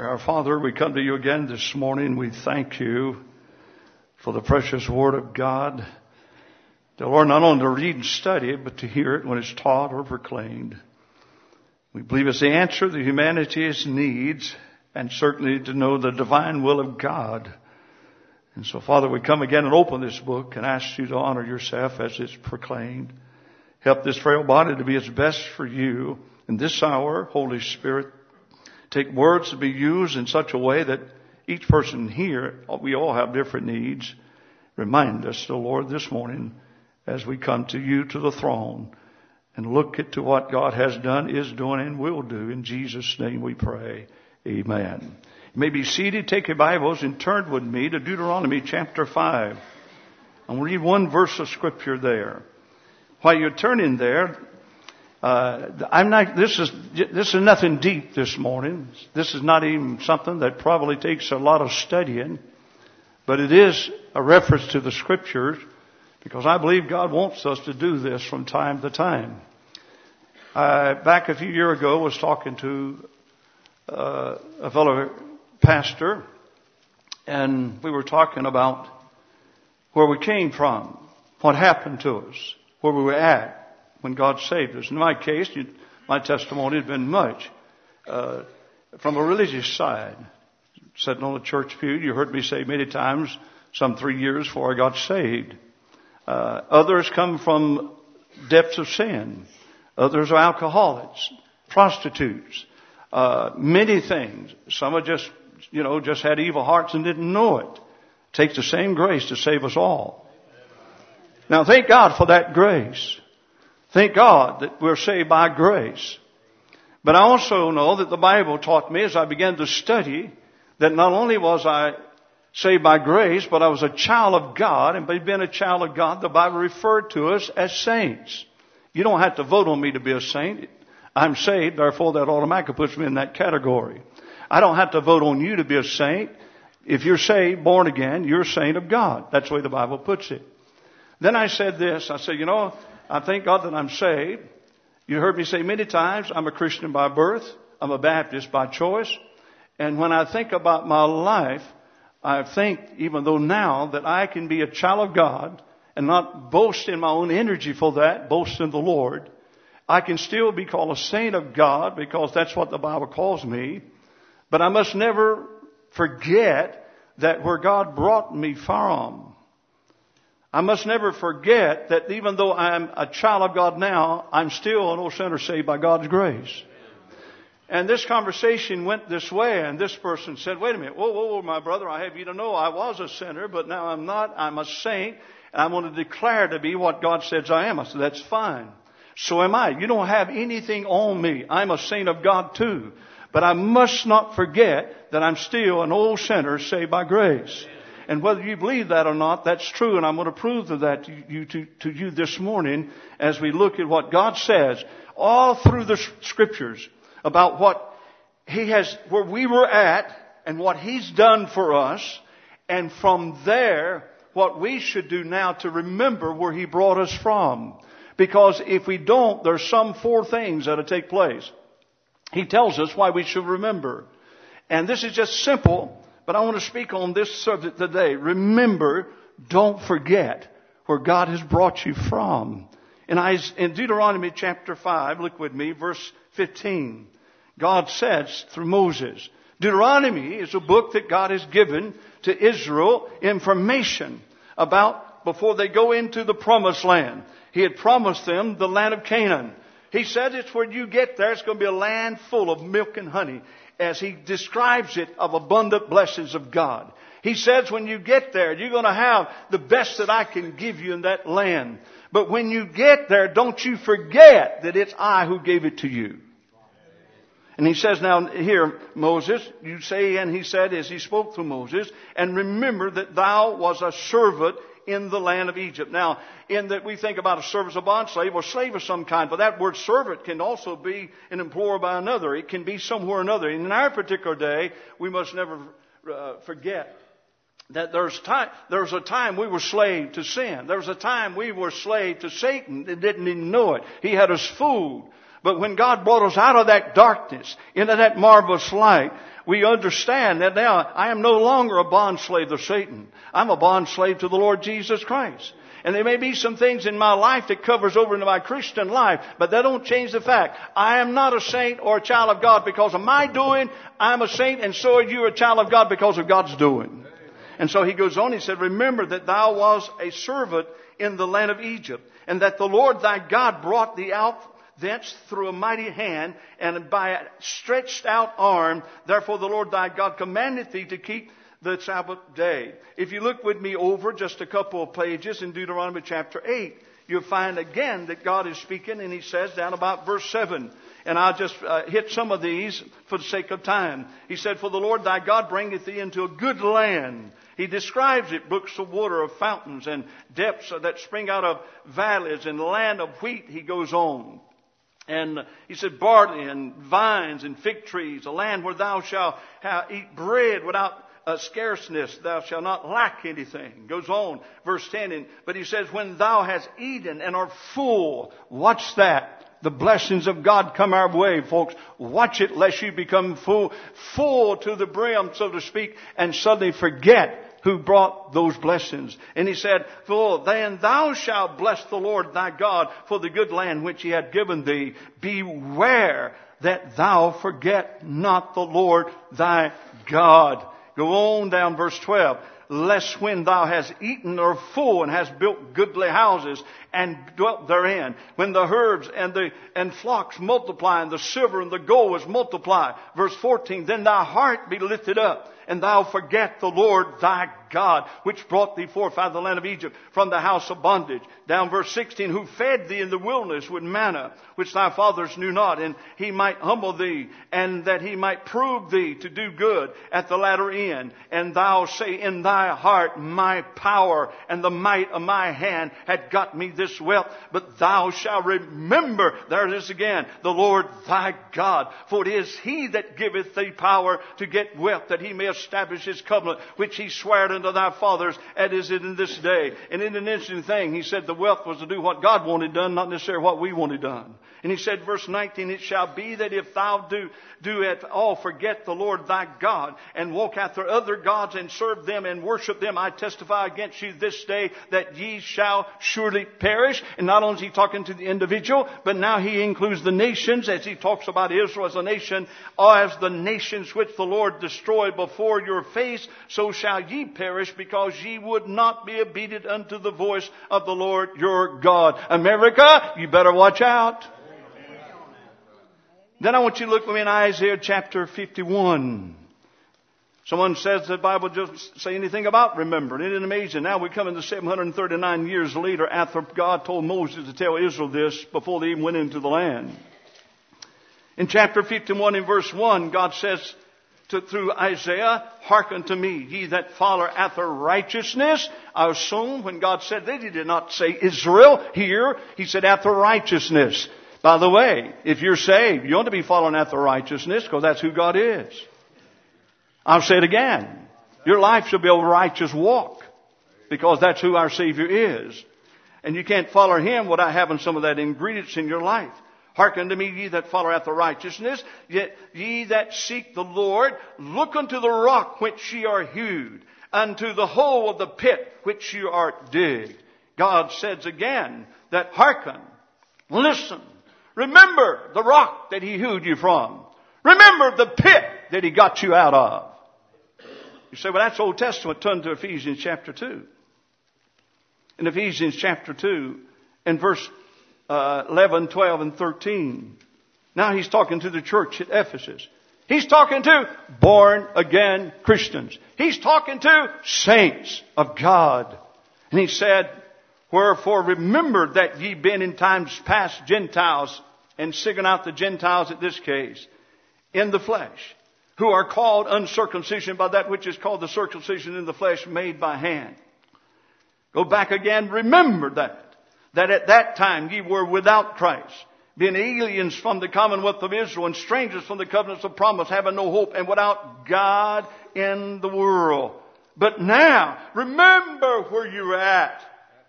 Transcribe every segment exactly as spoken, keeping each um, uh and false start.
Our Father, we come to you again this morning. We thank you for the precious Word of God. The Lord, not only to read and study it, but to hear it when it's taught or proclaimed. We believe it's the answer to humanity's needs, and certainly to know the divine will of God. And so, Father, we come again and open this book and ask you to honor yourself as it's proclaimed. Help this frail body to be its best for you. In this hour, Holy Spirit, take words to be used in such a way that each person here, we all have different needs. Remind us, O Lord, this morning as we come to you, to the throne, and look at to what God has done, is doing, and will do. In Jesus' name we pray. Amen. You may be seated. Take your Bibles and turn with me to Deuteronomy chapter five. I'll read one verse of Scripture there. While you're turning there, Uh, I'm not, this is, this is nothing deep this morning. This is not even something that probably takes a lot of studying, but it is a reference to the Scriptures, because I believe God wants us to do this from time to time. Uh, back a few years ago, I was talking to uh, a fellow pastor, and we were talking about where we came from, what happened to us, where we were at when God saved us. In my case, you, my testimony has been much uh, from a religious side. Sitting on a church pew, you heard me say many times, some three years before I got saved. Uh, others come from depths of sin. Others are alcoholics, prostitutes, uh, many things. Some are just, you know, just had evil hearts and didn't know it. It takes the same grace to save us all. Now, thank God for that grace. Thank God that we're saved by grace. But I also know that the Bible taught me as I began to study that not only was I saved by grace, but I was a child of God. And by being a child of God, the Bible referred to us as saints. You don't have to vote on me to be a saint. I'm saved, therefore that automatically puts me in that category. I don't have to vote on you to be a saint. If you're saved, born again, you're a saint of God. That's the way the Bible puts it. Then I said this. I said, you know, I thank God that I'm saved. You heard me say many times, I'm a Christian by birth. I'm a Baptist by choice. And when I think about my life, I think, even though now that I can be a child of God and not boast in my own energy for that, boast in the Lord, I can still be called a saint of God because that's what the Bible calls me. But I must never forget that where God brought me from, I must never forget that even though I'm a child of God now, I'm still an old sinner saved by God's grace. And this conversation went this way, and this person said, wait a minute, whoa, whoa, whoa, my brother, I have you to know I was a sinner, but now I'm not. I'm a saint, and I'm going to declare to be what God says I am. I said, that's fine. So am I. You don't have anything on me. I'm a saint of God too. But I must not forget that I'm still an old sinner saved by grace. And whether you believe that or not, that's true. And I'm going to prove to that to you, to, to you this morning as we look at what God says all through the Scriptures about what He has, where we were at and what He's done for us. And from there, what we should do now to remember where He brought us from. Because if we don't, there's some four things that'll take place. He tells us why we should remember. And this is just simple. But I want to speak on this subject today. Remember, don't forget where God has brought you from. In Deuteronomy chapter five, look with me, verse fifteen. God says through Moses, Deuteronomy is a book that God has given to Israel information about before they go into the promised land. He had promised them the land of Canaan. He said it's when you get there, it's going to be a land full of milk and honey. As He describes it, of abundant blessings of God. He says when you get there, you're going to have the best that I can give you in that land. But when you get there, don't you forget that it's I who gave it to you. And He says now here, Moses, you say, and He said as He spoke through Moses, and remember that thou was a servant in the land of Egypt. Now, in that we think about a servant as a bond slave or slave of some kind, but that word servant can also be an employer by another. It can be somewhere or another. And in our particular day, we must never uh, forget that there's time, there was a time we were slave to sin. There was a time we were slave to Satan and didn't even know it. He had us fooled. But when God brought us out of that darkness into that marvelous light, we understand that now I am no longer a bondslave to Satan. I'm a bondslave to the Lord Jesus Christ. And there may be some things in my life that covers over into my Christian life, but that don't change the fact. I am not a saint or a child of God because of my doing. I'm a saint, and so are you, a child of God, because of God's doing. And so he goes on, he said, remember that thou was a servant in the land of Egypt, and that the Lord thy God brought thee out thence through a mighty hand and by a stretched out arm. Therefore the Lord thy God commanded thee to keep the Sabbath day. If you look with me over just a couple of pages in Deuteronomy chapter eight, you'll find again that God is speaking, and he says down about verse seven. And I'll just uh, hit some of these for the sake of time. He said, for the Lord thy God bringeth thee into a good land. He describes it, brooks of water, of fountains, and depths that spring out of valleys, and land of wheat, he goes on. And he said, barley and vines and fig trees, a land where thou shalt eat bread without uh, scarceness, thou shalt not lack anything. Goes on, verse ten. And, but he says, when thou hast eaten and art full, watch that. The blessings of God come our way, folks. Watch it lest you become full, full to the brim, so to speak, and suddenly forget who brought those blessings. And he said, for then thou shalt bless the Lord thy God for the good land which he hath given thee. Beware that thou forget not the Lord thy God. Go on down verse twelve. Lest when thou hast eaten or full and hast built goodly houses and dwelt therein, when the herds and the and flocks multiply and the silver and the gold is multiplied. Verse fourteen, then thy heart be lifted up and thou forget the Lord thy God, which brought thee forth out of the land of Egypt from the house of bondage. Down verse sixteen, who fed thee in the wilderness with manna, which thy fathers knew not, and he might humble thee, and that he might prove thee to do good at the latter end. And thou say in thy heart, my power and the might of my hand had got me this wealth. But thou shalt remember, there it is again, the Lord thy God. For it is he that giveth thee power to get wealth, that he may establish his covenant, which he sware unto thy fathers, as is it in this day. And in an interesting thing, he said the wealth was to do what God wanted done, not necessarily what we wanted done. And he said, verse nineteen, it shall be that if thou do, do at all forget the Lord thy God, and walk after other gods, and serve them, and worship them, I testify against you this day, that ye shall surely perish. And not only is he talking to the individual, but now he includes the nations, as he talks about Israel as a nation, or as the nations which the Lord destroyed before your face, so shall ye perish, because ye would not be obedient unto the voice of the Lord your God. America, you better watch out. Then I want you to look with me in Isaiah chapter fifty-one. Someone says the Bible doesn't say anything about remembering. Isn't it amazing? Now we come into seven hundred thirty-nine years later after God told Moses to tell Israel this before they even went into the land. In chapter fifty-one in verse one, God says to, through Isaiah, hearken to me, ye that follow after righteousness. I assume when God said that, he did not say Israel here. He said after righteousness. By the way, if you're saved, you ought to be following after righteousness, because that's who God is. I'll say it again. Your life should be a righteous walk, because that's who our Savior is. And you can't follow Him without having some of that ingredients in your life. Hearken to me, ye that follow after righteousness, yet ye that seek the Lord, look unto the rock which ye are hewed, unto the hole of the pit which ye are digged. God says again that hearken, listen, remember the rock that He hewed you from. Remember the pit that He got you out of. You say, well, that's Old Testament. Turn to Ephesians chapter two. In Ephesians chapter two, in verse uh, eleven, twelve, and thirteen. Now he's talking to the church at Ephesus. He's talking to born-again Christians. He's talking to saints of God. And he said, wherefore remember that ye been in times past Gentiles, and singing out the Gentiles at this case, in the flesh, who are called uncircumcision by that which is called the circumcision in the flesh made by hand. Go back again, remember that. That at that time ye were without Christ, being aliens from the commonwealth of Israel, and strangers from the covenants of promise, having no hope, and without God in the world. But now, remember where you're at.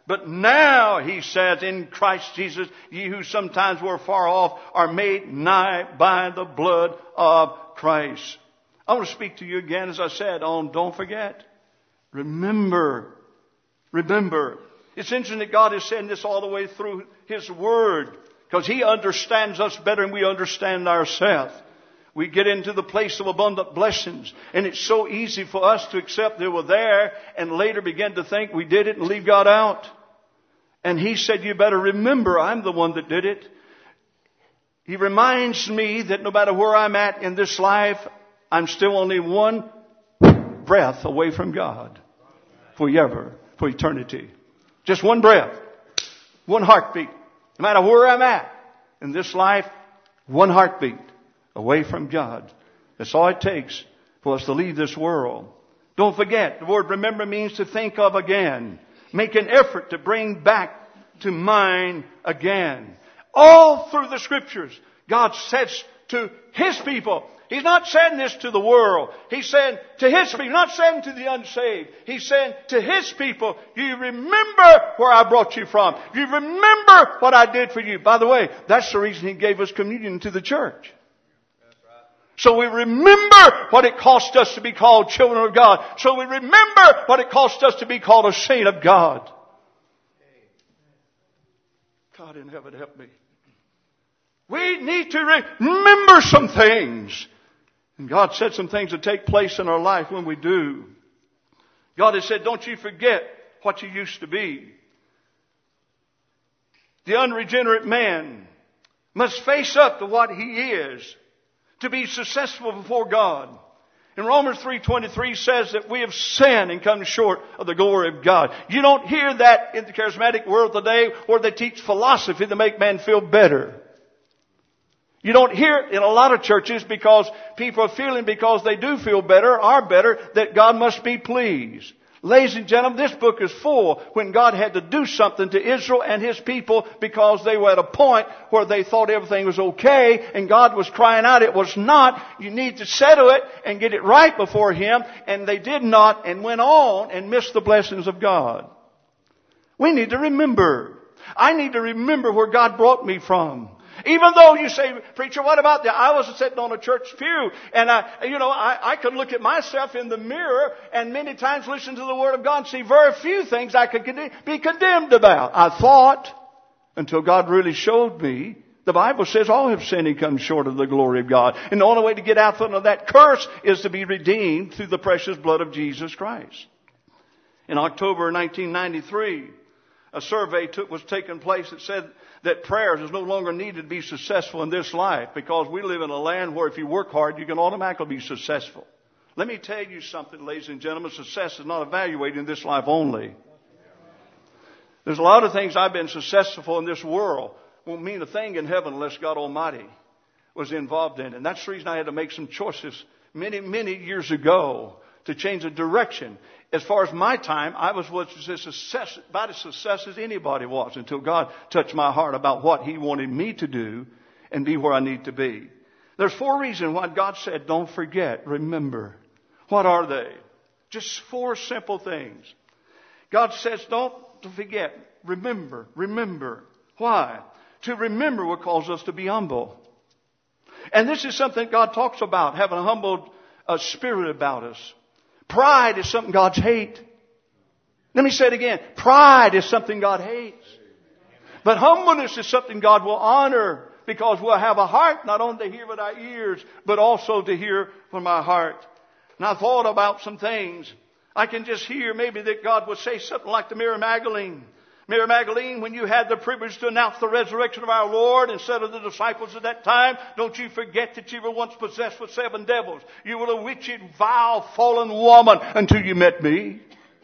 But now, he says, in Christ Jesus, ye who sometimes were far off are made nigh by the blood of Christ. I want to speak to you again, as I said, on don't forget. Remember. Remember. It's interesting that God is saying this all the way through His Word, because He understands us better than we understand ourselves. We get into the place of abundant blessings, and it's so easy for us to accept they were there and later begin to think we did it and leave God out. And He said, you better remember, I'm the one that did it. He reminds me that no matter where I'm at in this life, I'm still only one breath away from God. Forever, for eternity. Just one breath. One heartbeat. No matter where I'm at in this life, one heartbeat away from God. That's all it takes for us to leave this world. Don't forget, the word remember means to think of again. Make an effort to bring back to mind again. All through the Scriptures, God says to His people, He's not saying this to the world. He's saying to His people, not saying to the unsaved. He's saying to His people, you remember where I brought you from. You remember what I did for you. By the way, that's the reason He gave us communion to the church. So we remember what it cost us to be called children of God. So we remember what it cost us to be called a saint of God. God in heaven, help me. We need to remember some things. And God said some things that take place in our life when we do. God has said, don't you forget what you used to be. The unregenerate man must face up to what he is to be successful before God. And Romans three twenty-three says that we have sinned and come short of the glory of God. You don't hear that in the charismatic world today where they teach philosophy to make man feel better. You don't hear it in a lot of churches because people are feeling because they do feel better, are better, that God must be pleased. Ladies and gentlemen, this book is full when God had to do something to Israel and His people because they were at a point where they thought everything was okay and God was crying out it was not. You need to settle it and get it right before Him. And they did not and went on and missed the blessings of God. We need to remember. I need to remember where God brought me from. Even though you say, preacher, what about that? I was sitting on a church pew and I, you know, I, I could look at myself in the mirror and many times listen to the Word of God and see very few things I could be condemned about. I thought until God really showed me. The Bible says all have sinned and come short of the glory of God. And the only way to get out from that curse is to be redeemed through the precious blood of Jesus Christ. In October nineteen ninety-three, a survey took, was taking place that said that prayers is no longer needed to be successful in this life because we live in a land where if you work hard, you can automatically be successful. Let me tell you something, ladies and gentlemen. Success is not evaluated in this life only. There's a lot of things I've been successful in this world. Won't mean a thing in heaven unless God Almighty was involved in it. And that's the reason I had to make some choices many, many years ago to change the direction. As far as my time, I was as success, about as success as anybody was until God touched my heart about what He wanted me to do and be where I need to be. There's four reasons why God said, don't forget, remember. What are they? Just four simple things. God says, don't forget, remember, remember. Why? To remember will cause us to be humble. And this is something God talks about, having a humble uh, spirit about us. Pride is something God hates. Let me say it again. Pride is something God hates. But humbleness is something God will honor because we'll have a heart not only to hear with our ears, but also to hear from our heart. And I thought about some things. I can just hear maybe that God would say something like to Mary Magdalene. Mary Magdalene, when you had the privilege to announce the resurrection of our Lord instead of the disciples at that time, don't you forget that you were once possessed with seven devils. You were a wicked, vile, fallen woman until you met me.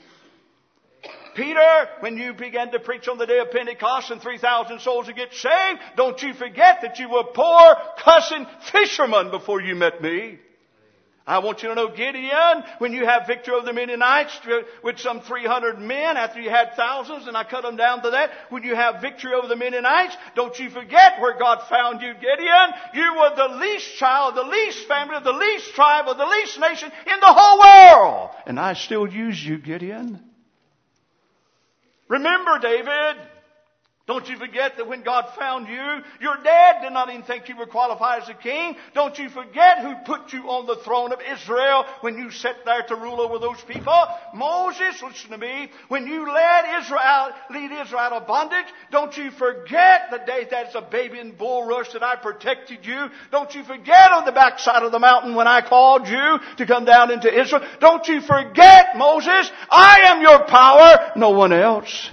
Peter, when you began to preach on the day of Pentecost and three thousand souls would get saved, don't you forget that you were a poor, cussing fisherman before you met me. I want you to know, Gideon, when you have victory over the Midianites with some three hundred men after you had thousands, and I cut them down to that. When you have victory over the Midianites, don't you forget where God found you, Gideon. You were the least child, the least family, the least tribe, of the least nation in the whole world. And I still use you, Gideon. Remember, David, don't you forget that when God found you, your dad did not even think you were qualified as a king. Don't you forget who put you on the throne of Israel when you sat there to rule over those people. Moses, listen to me, when you led Israel out, lead Israel out of bondage, don't you forget the day that's a baby in bulrush that I protected you. Don't you forget on the backside of the mountain when I called you to come down into Israel. Don't you forget, Moses, I am your power, no one else.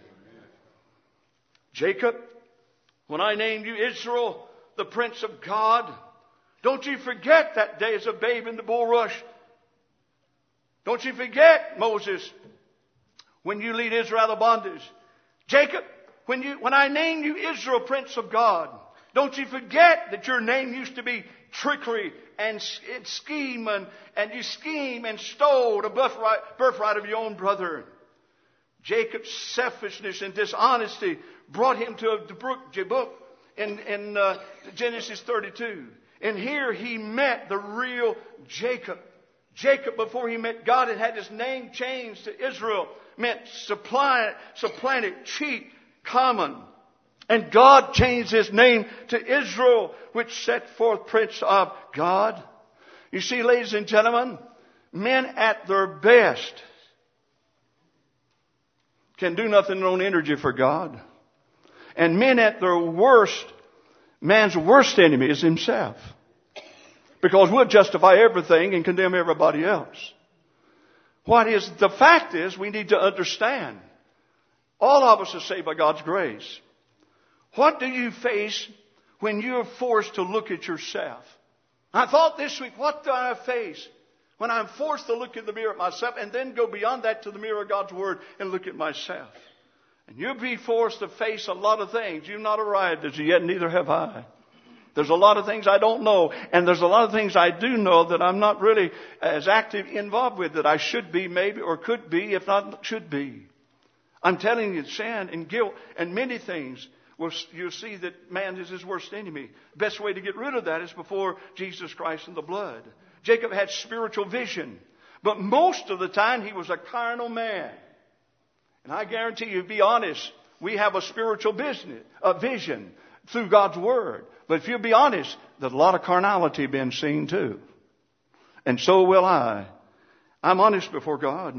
Jacob, when I named you Israel, the Prince of God, don't you forget that day as a babe in the bulrush. Don't you forget, Moses, when you lead Israel out of bondage. Jacob, when you, when I named you Israel, Prince of God, don't you forget that your name used to be trickery and, and scheme and, and you scheme and stole the birthright, birthright of your own brother. Jacob's selfishness and dishonesty brought him to the brook Jabbok in, in uh, Genesis thirty-two. And here he met the real Jacob. Jacob, before he met God and had his name changed to Israel, meant supplant, supplanted, cheat, common. And God changed his name to Israel, which set forth Prince of God. You see, ladies and gentlemen, men at their best can do nothing in their own energy for God. And men at their worst, man's worst enemy is himself. Because we'll justify everything and condemn everybody else. What is, the fact is, we need to understand, all of us are saved by God's grace. What do you face when you're forced to look at yourself? I thought this week, what do I face when I'm forced to look in the mirror at myself and then go beyond that to the mirror of God's Word and look at myself? And you'll be forced to face a lot of things. You've not arrived as yet, neither have I. There's a lot of things I don't know. And there's a lot of things I do know that I'm not really as active involved with that I should be maybe or could be, if not should be. I'm telling you, sin and guilt and many things, will, you'll see that man is his worst enemy. The best way to get rid of that is before Jesus Christ and the blood. Jacob had spiritual vision. But most of the time he was a carnal man. And I guarantee you, be honest, we have a spiritual business, a vision through God's Word. But if you'll be honest, there's a lot of carnality being seen too. And so will I. I'm honest before God.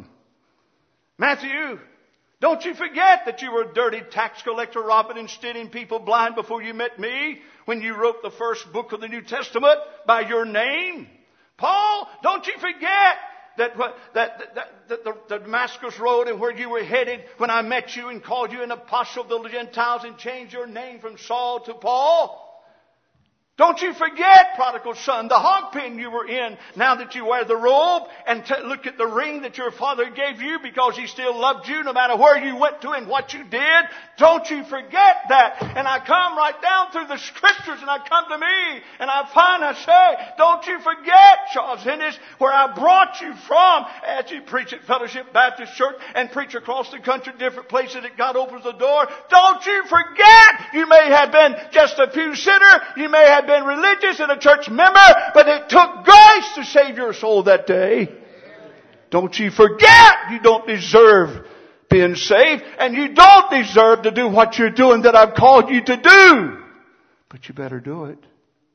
Matthew, don't you forget that you were a dirty tax collector robbing and stealing people blind before you met me when you wrote the first book of the New Testament by your name. Paul, don't you forget that, that, that, that the, the Damascus Road and where you were headed when I met you and called you an apostle of the Gentiles and changed your name from Saul to Paul? Don't you forget, prodigal son, the hog pen you were in now that you wear the robe and t- look at the ring that your father gave you because he still loved you no matter where you went to and what you did. Don't you forget that. And I come right down through the scriptures and I come to me and I find I say, don't you forget, Charles Ennis, where I brought you from as you preach at Fellowship Baptist Church and preach across the country, different places that God opens the door. Don't you forget, you may have been just a pew sitter, you may have been religious and a church member, but it took grace to save your soul that day. Don't you forget you don't deserve being saved and you don't deserve to do what you're doing that I've called you to do. But you better do it.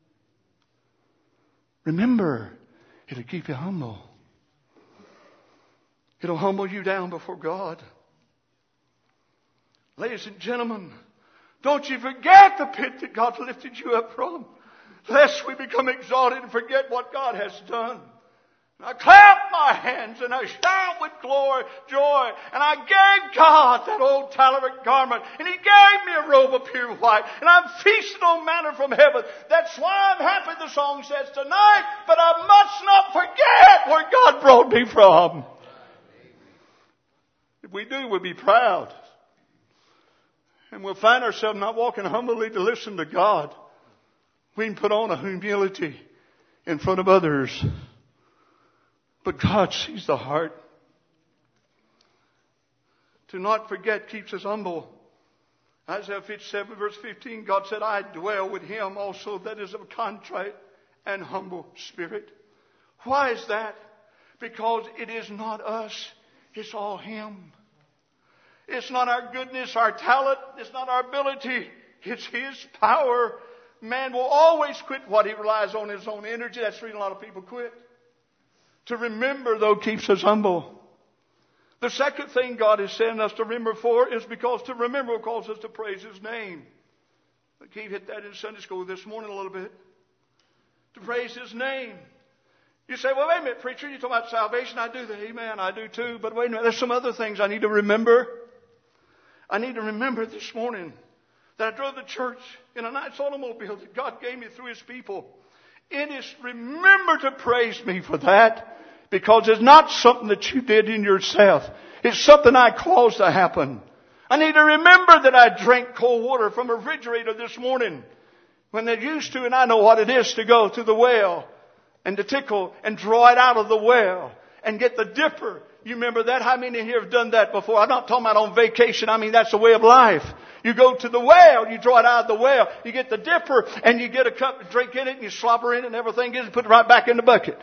Remember, it'll keep you humble. It'll humble you down before God. Ladies and gentlemen, don't you forget the pit that God lifted you up from. Lest we become exalted and forget what God has done. And I clap my hands and I shout with glory, joy. And I gave God that old talaric garment. And He gave me a robe of pure white. And I'm feasting on manna from heaven. That's why I'm happy, the song says tonight. But I must not forget where God brought me from. If we do, we'll be proud. And we'll find ourselves not walking humbly to listen to God. We can put on a humility in front of others. But God sees the heart. To not forget keeps us humble. Isaiah fifty-seven verse fifteen, God said, I dwell with him also that is of a contrite and humble spirit. Why is that? Because it is not us. It's all Him. It's not our goodness, our talent. It's not our ability. It's His power. Man will always quit what he relies on, his own energy. That's the reason a lot of people quit. To remember, though, keeps us humble. The second thing God is sending us to remember for is because to remember will cause us to praise His name. Keith hit that in Sunday school this morning a little bit. To praise His name. You say, well, wait a minute, preacher, you're talking about salvation. I do that. Amen, I do too. But wait a minute, there's some other things I need to remember. I need to remember this morning that I drove the church in a nice automobile that God gave me through His people. It is, remember to praise me for that, because it's not something that you did in yourself. It's something I caused to happen. I need to remember that I drank cold water from a refrigerator this morning when they used to, and I know what it is to go to the well and to tickle and draw it out of the well and get the dipper. You remember that? How many here have done that before? I'm not talking about on vacation. I mean, that's the way of life. You go to the well, you draw it out of the well, you get the dipper, and you get a cup of drink in it, and you slobber in it, and everything gets put it right back in the bucket.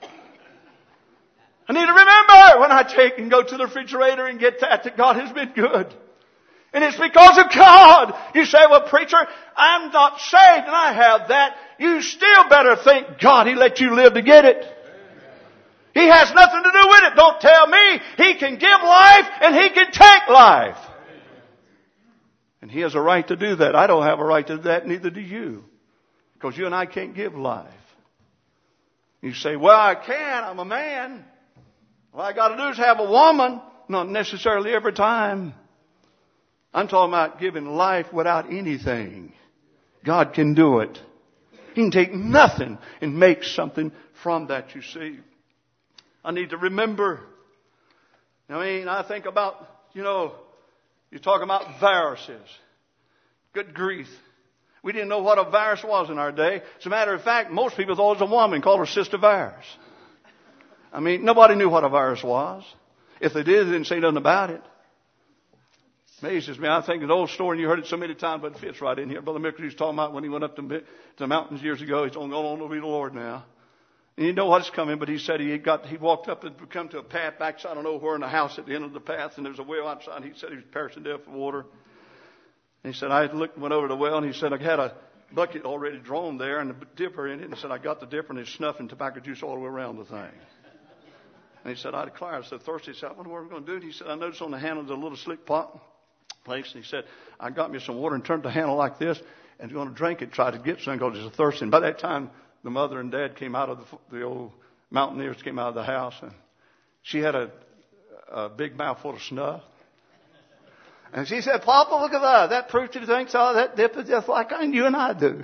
I need to remember when I take and go to the refrigerator and get that, that God has been good. And it's because of God. You say, well, preacher, I'm not saved and I have that. You still better thank God He let you live to get it. He has nothing to do with it. Don't tell me. He can give life and He can take life. And He has a right to do that. I don't have a right to do that, neither do you. Because you and I can't give life. You say, well, I can. I'm a man. All I got to do is have a woman. Not necessarily every time. I'm talking about giving life without anything. God can do it. He can take nothing and make something from that, you see. I need to remember. I mean, I think about, you know, you talk about viruses. Good grief. We didn't know what a virus was in our day. As a matter of fact, most people thought it was a woman, called her sister virus. I mean, nobody knew what a virus was. If they did, they didn't say nothing about it. Amazes me. I think an old story, and you heard it so many times, but it fits right in here. Brother Mickle was talking about when he went up to, to the mountains years ago. He's going on to be the Lord now. And you know what's coming, but he said he got, he walked up and come to a path backside of nowhere in a house at the end of the path, and there was a well outside. He said he was perishing to death for water. And he said, I looked, went over to the well, and he said, I had a bucket already drawn there and a dipper in it. And he said, I got the dipper and it's snuffing tobacco juice all the way around the thing. And he said, I declare, I was so thirsty. He said, I wonder what we're going to do. And he said, I noticed on the handle there's a little slick pot place. And he said, I got me some water and turned the handle like this and going to drink it, try to get some because it's thirsty. And by that time, the mother and dad came out of the, the old mountaineers came out of the house, and she had a, a big mouthful of snuff. And she said, Papa, look at that. That preacher thinks all that dip is just like you and I do.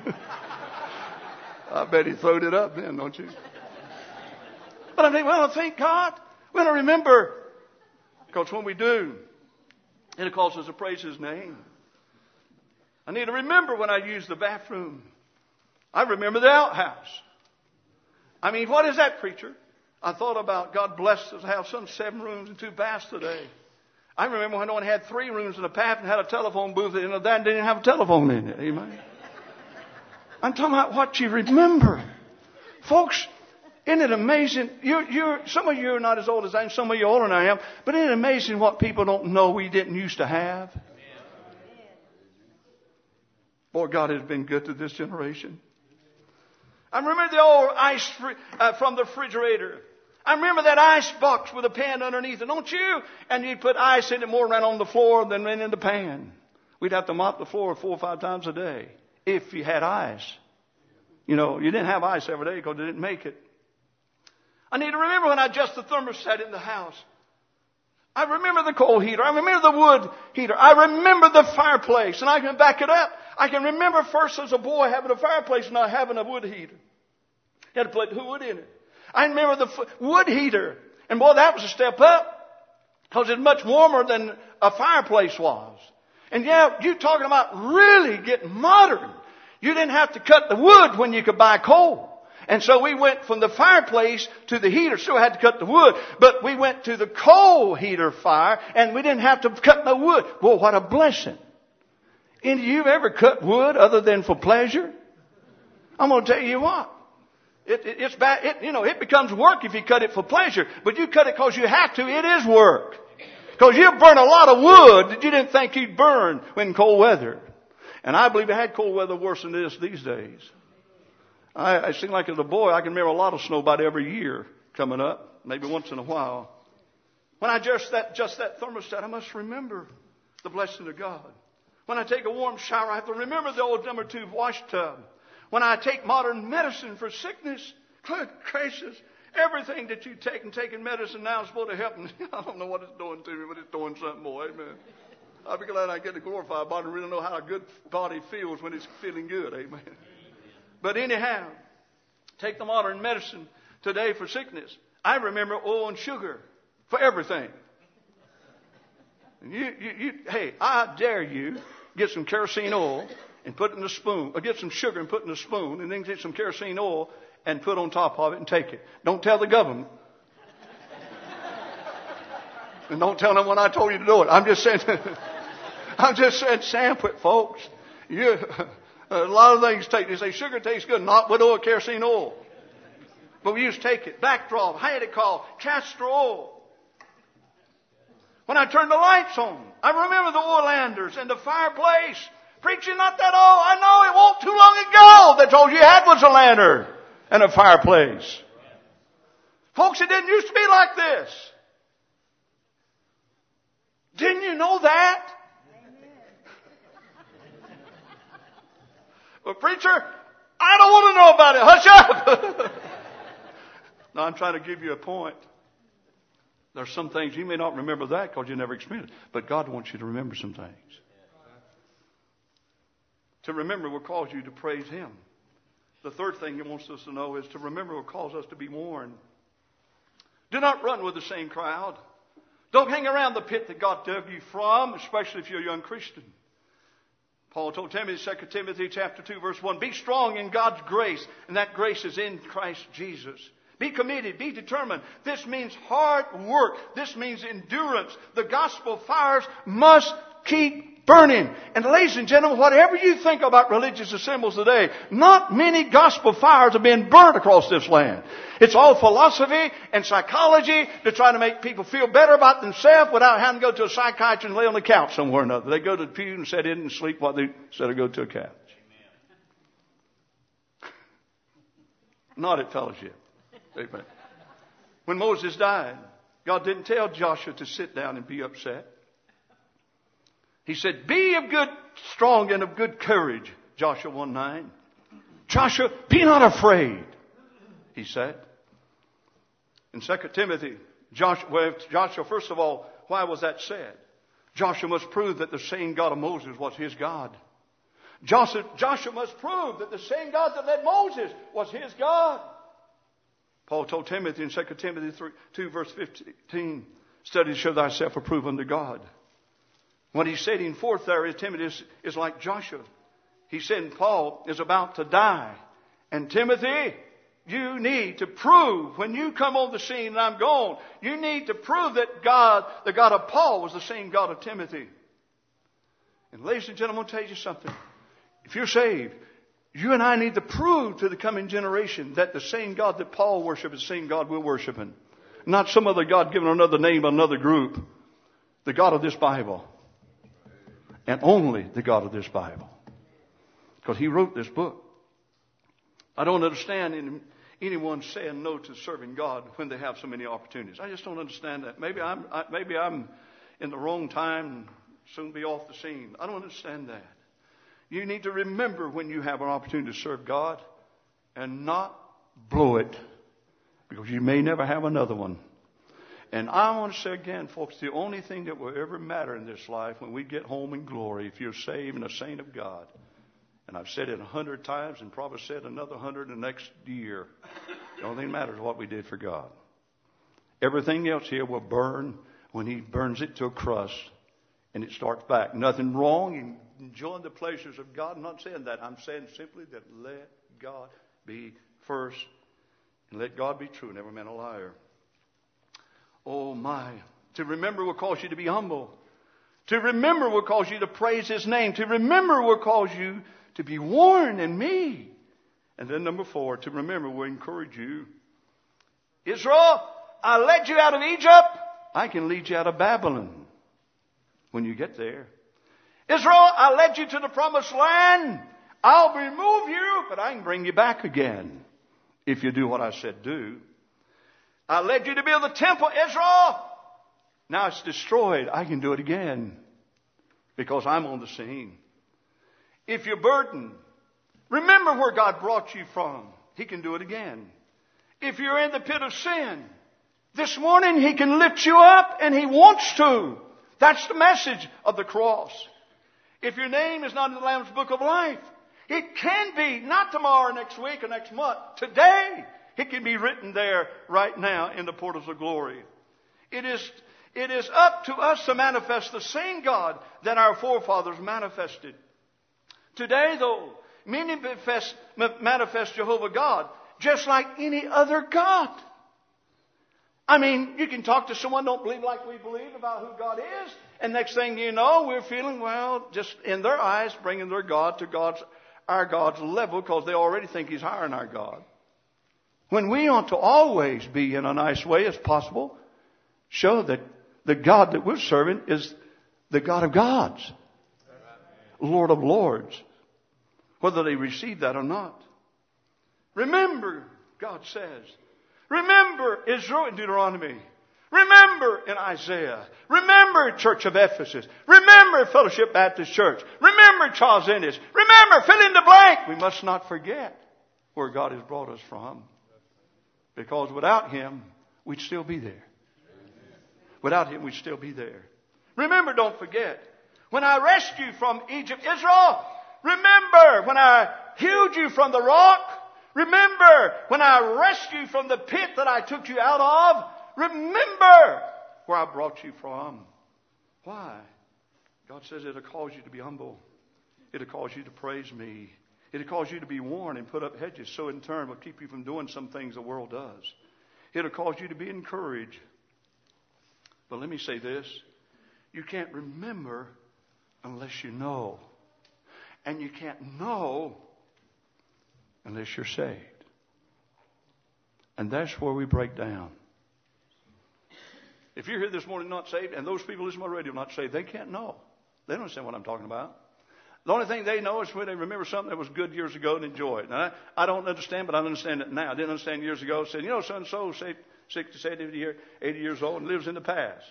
I bet he throwed it up then, don't you? But I mean, well, thank God. We want to remember, because when we do, it'll cause us to praise His name. I need to remember when I use the bathroom. I remember the outhouse. I mean, what is that, preacher? I thought about God blessed us to have some seven rooms and two baths today. I remember when one had three rooms and a bath and had a telephone booth in it, that didn't have a telephone in it. Amen. I'm talking about what you remember. Folks, isn't it amazing? You're, you're, some of you are not as old as I am, some of you are older than I am, but isn't it amazing what people don't know we didn't used to have? Boy, God has been good to this generation. I remember the old ice fr- uh, from the refrigerator. I remember that ice box with a pan underneath it, don't you? And you'd put ice in it more right on the floor than in the pan. We'd have to mop the floor four or five times a day if you had ice. You know, you didn't have ice every day because they didn't make it. I need to remember when I adjust the thermostat in the house. I remember the coal heater. I remember the wood heater. I remember the fireplace. And I can back it up. I can remember first as a boy having a fireplace and not having a wood heater. Had to put wood in it. I remember the f- wood heater. And boy, that was a step up. Because it's much warmer than a fireplace was. And yeah, you're talking about really getting modern. You didn't have to cut the wood when you could buy coal. And so we went from the fireplace to the heater. Still had to cut the wood. But we went to the coal heater fire and we didn't have to cut no wood. Boy, what a blessing. And you ever cut wood other than for pleasure? I'm going to tell you what. It, it, it's bad. It, you know, it becomes work if you cut it for pleasure. But you cut it because you have to. It is work. Because you burn a lot of wood that you didn't think you'd burn when cold weather. And I believe it had cold weather worse than this these days. I, I seem like as a boy, I can remember a lot of snow about every year coming up, maybe once in a while. When I adjust that, just that thermostat, I must remember the blessing of God. When I take a warm shower, I have to remember the old number two wash tub. When I take modern medicine for sickness, good gracious, everything that you take and taking medicine now is supposed to help me. I don't know what it's doing to me, but it's doing something more. Amen. I'll be glad I get the glorified body and really know how a good body feels when it's feeling good. Amen. But anyhow, take the modern medicine today for sickness. I remember oil and sugar for everything. And you, you, you, hey, I dare you get some kerosene oil and put it in a spoon, or get some sugar and put it in a spoon, and then get some kerosene oil and put on top of it and take it. Don't tell the government. And don't tell them when I told you to do it. I'm just saying, I'm just saying sample it, folks. You, a lot of things take, they say sugar tastes good, not with oil, kerosene oil. But we used to take it. Backdraw, I had it called castor oil. When I turned the lights on, I remember the Orlanders and the fireplace. Preaching not that old. I know it wasn't too long ago that all you had was a lantern and a fireplace. Folks, it didn't used to be like this. Didn't you know that? Well, preacher, I don't want to know about it. Hush up. No, I'm trying to give you a point. There's some things you may not remember that because you never experienced it. But God wants you to remember some things. To remember will cause you to praise Him. The third thing He wants us to know is to remember will cause us to be warned. Do not run with the same crowd. Don't hang around the pit that God dug you from, especially if you're a young Christian. Paul told Timothy, Second Timothy chapter two, verse one, be strong in God's grace, and that grace is in Christ Jesus. Be committed. Be determined. This means hard work. This means endurance. The gospel fires must keep burning. And ladies and gentlemen, whatever you think about religious assemblies today, not many gospel fires have been burned across this land. It's all philosophy and psychology to try to make people feel better about themselves without having to go to a psychiatrist and lay on the couch somewhere or another. They go to the pew and sit in and sleep while they instead of go to a couch. Not at fellowship. Amen. When Moses died, God didn't tell Joshua to sit down and be upset. He said, be of good, strong and of good courage, Joshua one nine. Joshua, be not afraid, he said. In Second Timothy, Joshua, well, Joshua, first of all, why was that said? Joshua must prove that the same God of Moses was his God. Joshua, Joshua must prove that the same God that led Moses was his God. Paul told Timothy in Second Timothy two, verse fifteen, study to show thyself approved unto God. What he's setting forth there is Timothy is, is like Joshua. He said Paul is about to die. And Timothy, you need to prove when you come on the scene and I'm gone, you need to prove that God, the God of Paul, was the same God of Timothy. And ladies and gentlemen, I want to tell you something. If you're saved, you and I need to prove to the coming generation that the same God that Paul worshiped is the same God we're worshiping. Not some other God given another name by another group. The God of this Bible. And only the God of this Bible. Because He wrote this book. I don't understand anyone saying no to serving God when they have so many opportunities. I just don't understand that. Maybe I'm, I, maybe I'm in the wrong time and soon be off the scene. I don't understand that. You need to remember when you have an opportunity to serve God and not blow it, because you may never have another one. And I want to say again, folks, the only thing that will ever matter in this life when we get home in glory, if you're saved and a saint of God, and I've said it a hundred times and probably said another hundred in the next year, the only thing that matters is what we did for God. Everything else here will burn when He burns it to a crust and it starts back. Nothing wrong in enjoying the pleasures of God. I'm not saying that. I'm saying simply that let God be first and let God be true and every man a liar. Oh my. To remember will cause you to be humble. To remember will cause you to praise His name. To remember will cause you to be warned and me. And then number four, to remember will encourage you. Israel, I led you out of Egypt. I can lead you out of Babylon. when you get there. Israel, I led you to the promised land. I'll remove you, but I can bring you back again if you do what I said do. I led you to build the temple, Israel. Now it's destroyed. I can do it again because I'm on the scene. If you're burdened, remember where God brought you from. He can do it again. If you're in the pit of sin, this morning He can lift you up, and He wants to. That's the message of the cross. If your name is not in the Lamb's Book of Life, it can be, not tomorrow, next week, or next month. Today, it can be written there right now in the portals of glory. It is, it is up to us to manifest the same God that our forefathers manifested. Today, though, many manifest, manifest Jehovah God just like any other God. I mean, you can talk to someone who don't believe like we believe about who God is, and next thing you know, we're feeling, well, just in their eyes, bringing their God to God's, our God's level, because they already think He's higher than our God. When we ought to always be, in a nice way as possible, show that the God that we're serving is the God of gods, Lord of lords, whether they receive that or not. Remember, God says, remember Israel in Deuteronomy. Remember in Isaiah. Remember Church of Ephesus. Remember Fellowship Baptist Church. Remember Charles Ennis. Remember, fill in the blank. We must not forget where God has brought us from. Because without Him, we'd still be there. Without Him, we'd still be there. Remember, don't forget, when I rescued you from Egypt, Israel, remember when I healed you from the rock. Remember when I rescued you from the pit that I took you out of. Remember where I brought you from. Why? God says it'll cause you to be humble. It'll cause you to praise me. It'll cause you to be warned and put up hedges, so in turn will keep you from doing some things the world does. It'll cause you to be encouraged. But let me say this. You can't remember unless you know. And you can't know unless you're saved. And that's where we break down. If you're here this morning not saved, and those people listening to my radio not saved, they can't know. They don't understand what I'm talking about. The only thing they know is when they remember something that was good years ago and enjoy it. Now, I, I don't understand, but I understand it now. I didn't understand years ago. Said, you know, so-and-so, sixty, seventy, eighty years old and lives in the past.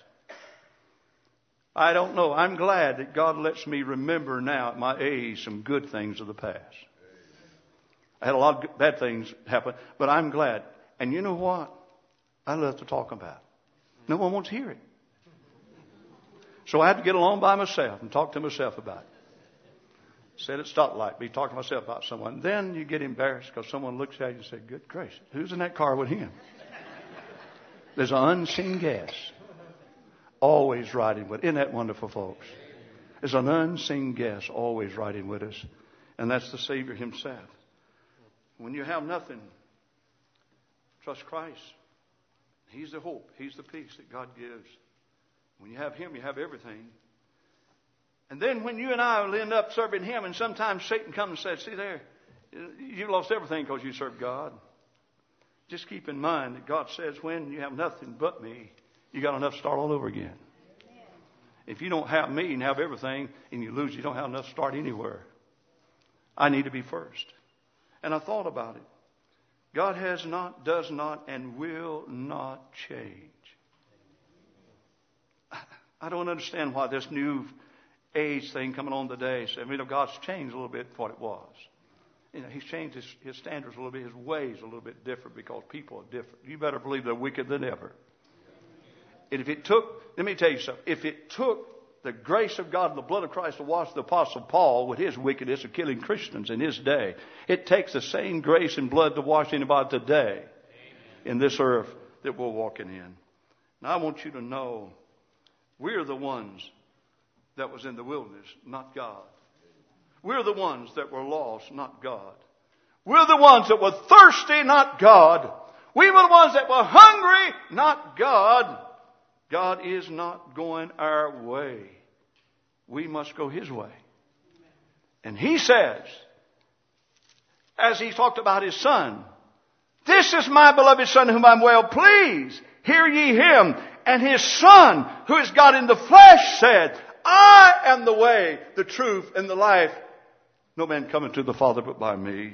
I don't know. I'm glad that God lets me remember now at my age some good things of the past. I had a lot of bad things happen, but I'm glad. And you know what? I love to talk about it. No one wants to hear it. So I had to get along by myself and talk to myself about it. Sit at stoplight, be talking to myself about someone. Then you get embarrassed because someone looks at you and says, good gracious, who's in that car with him? There's an unseen guest always riding with us. Isn't that wonderful, folks? There's an unseen guest always riding with us. And that's the Savior Himself. When you have nothing, trust Christ. He's the hope. He's the peace that God gives. When you have Him, you have everything. And then when you and I will end up serving Him, and sometimes Satan comes and says, see there, you lost everything because you served God. Just keep in mind that God says when you have nothing but me, you got enough to start all over again. If you don't have me and have everything and you lose, you don't have enough to start anywhere. I need to be first. And I thought about it. God has not, does not, and will not change. I don't understand why this new age thing coming on today. So, I mean, God's changed a little bit what it was. You know, He's changed his, his standards a little bit, His ways a little bit different because people are different. You better believe they're wicked than ever. And if it took, let me tell you something. If it took the grace of God and the blood of Christ to wash the Apostle Paul with his wickedness of killing Christians in his day, it takes the same grace and blood to wash anybody today in this earth that we're walking in. Now I want you to know we're the ones that was in the wilderness, not God. We're the ones that were lost, not God. We're the ones that were thirsty, not God. We were the ones that were hungry, not God. God is not going our way. We must go His way. And He says, as He talked about His Son, this is my beloved Son whom I'm well pleased. Hear ye Him. And His Son, who is God in the flesh, said, I am the way, the truth, and the life. No man cometh to the Father but by me.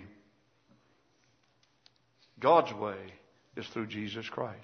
God's way is through Jesus Christ.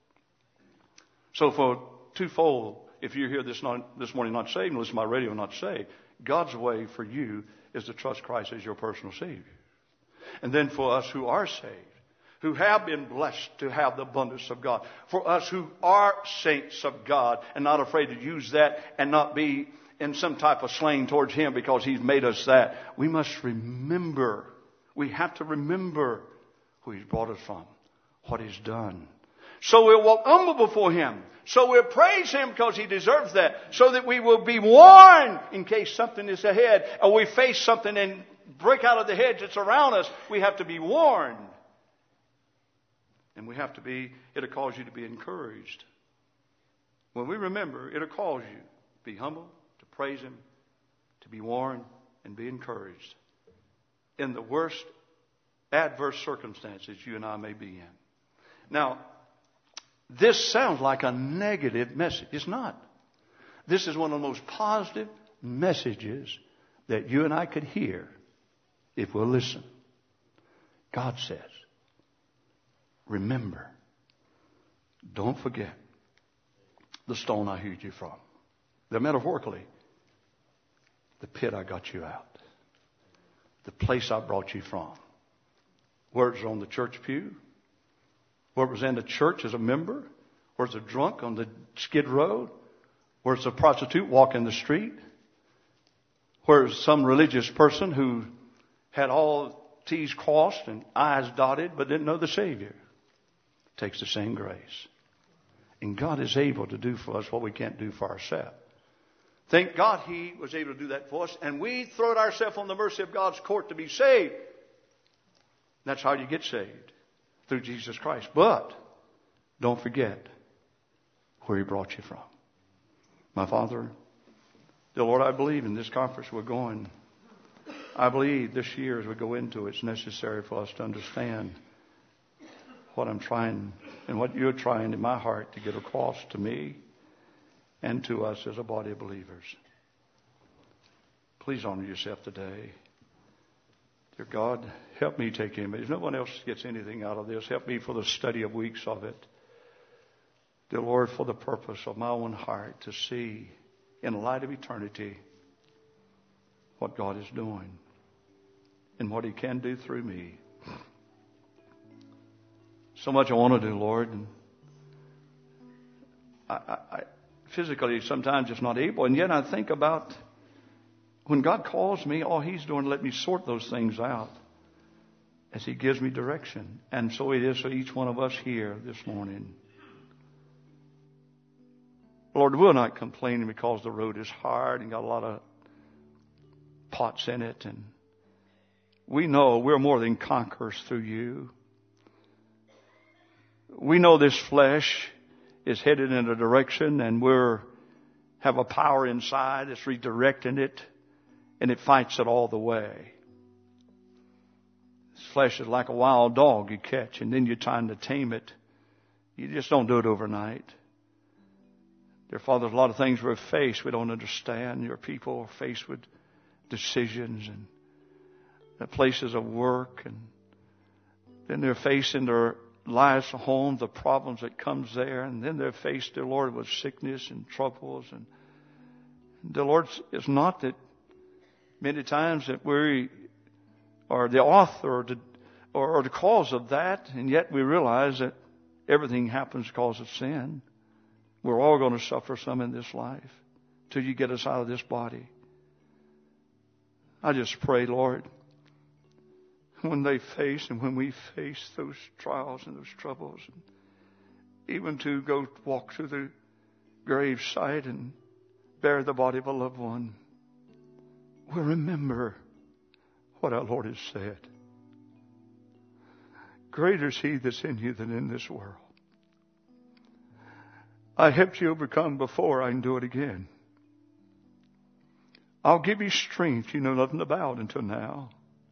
So for twofold, if you're here this, not, this morning not saved and listen to my radio not saved, God's way for you is to trust Christ as your personal Savior. And then for us who are saved, who have been blessed to have the abundance of God, for us who are saints of God and not afraid to use that and not be in some type of slang towards Him because He's made us that, we must remember, we have to remember who He's brought us from, what He's done. So we'll walk humble before Him. So we'll praise Him because He deserves that. So that we will be warned in case something is ahead or we face something and break out of the hedge that's around us. We have to be warned. And we have to be, it'll cause you to be encouraged. When we remember, it'll cause you to be humble, to praise Him, to be warned, and be encouraged in the worst adverse circumstances you and I may be in. Now, this sounds like a negative message. It's not. This is one of the most positive messages that you and I could hear if we'll listen. God says, remember, don't forget the stone I hewed you from. The metaphorically, the pit I got you out. The place I brought you from. Where it was on the church pew. Where it was in the church as a member. Where it's a drunk on the skid road. Where it's a prostitute walking the street. Where it's some religious person who had all T's crossed and I's dotted but didn't know the Savior. It takes the same grace. And God is able to do for us what we can't do for ourselves. Thank God He was able to do that for us. And we throw ourselves on the mercy of God's court to be saved. That's how you get saved. Through Jesus Christ. But don't forget where He brought you from. My Father, dear Lord, I believe in this conference we're going. I believe this year as we go into it, it's necessary for us to understand what I'm trying and what you're trying in my heart to get across to me and to us as a body of believers. Please honor yourself today. Dear God, help me take image. No one else gets anything out of this. Help me for the study of weeks of it. Dear Lord, for the purpose of my own heart to see in light of eternity what God is doing and what He can do through me. So much I want to do, Lord. And I, I, I physically sometimes just not able. And yet I think about when God calls me, all He's doing is let me sort those things out as He gives me direction. And so it is for each one of us here this morning. Lord, we're not complaining because the road is hard and got a lot of pots in it. And we know we're more than conquerors through You. We know this flesh is headed in a direction and we're have a power inside that's redirecting it. And it fights it all the way. This flesh is like a wild dog you catch and then you're trying to tame it. You just don't do it overnight. Dear Father, there's a lot of things we're faced we don't understand. Your people are faced with decisions and places of work. And then they're faced in their lives at home, the problems that comes there. And then they're faced, dear Lord, with sickness and troubles. And, and dear Lord, it's not that many times that we are the author or the, or, or the cause of that, and yet we realize that everything happens because of sin. We're all going to suffer some in this life till you get us out of this body. I just pray, Lord, when they face and when we face those trials and those troubles, and even to go walk through the grave site and bear the body of a loved one, we'll remember what our Lord has said. Greater is He that's in you than in this world. I helped you overcome before, I can do it again. I'll give you strength you know nothing about until now.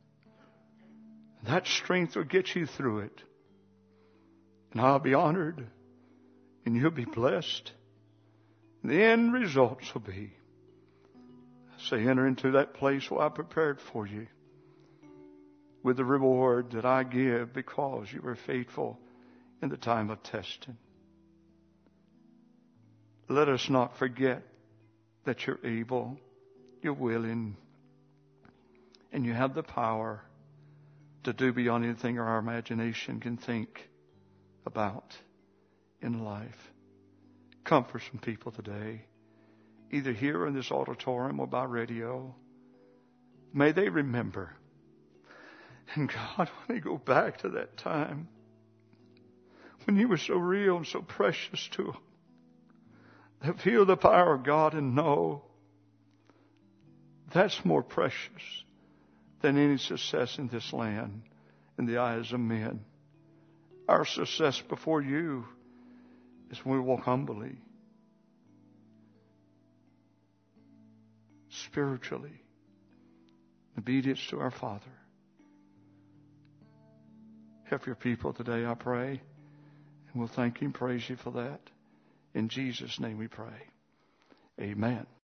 That strength will get you through it. And I'll be honored. And you'll be blessed. The end results will be Say, enter into that place where I prepared for you with the reward that I give because you were faithful in the time of testing. Let us not forget that you're able, you're willing, and you have the power to do beyond anything our imagination can think about in life. Comfort some people today, either here in this auditorium or by radio. May they remember. And God, when they go back to that time when you were so real and so precious to them, they feel the power of God and know that's more precious than any success in this land in the eyes of men. Our success before you is when we walk humbly, spiritually, obedience to our Father. Help your people today, I pray, and we'll thank you and praise you for that. In Jesus' name we pray. Amen.